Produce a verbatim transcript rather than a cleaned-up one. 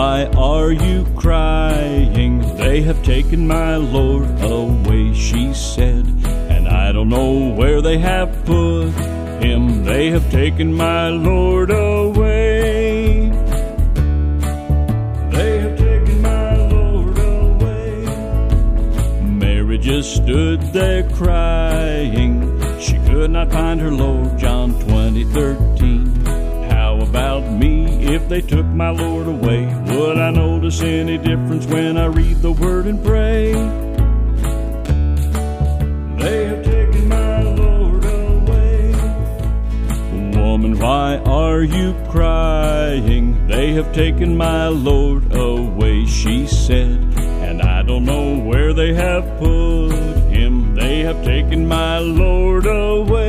why are you crying? They have taken my Lord away, she said, and I don't know where they have put him. They have taken my Lord away. They have taken my Lord away. Mary just stood there crying. She could not find her Lord, John twenty thirteen. How about me if they took my Lord away? Would I notice any difference when I read the Word and pray? They have taken my Lord away. Woman, why are you crying? They have taken my Lord away, she said, and I don't know where they have put him. They have taken my Lord away.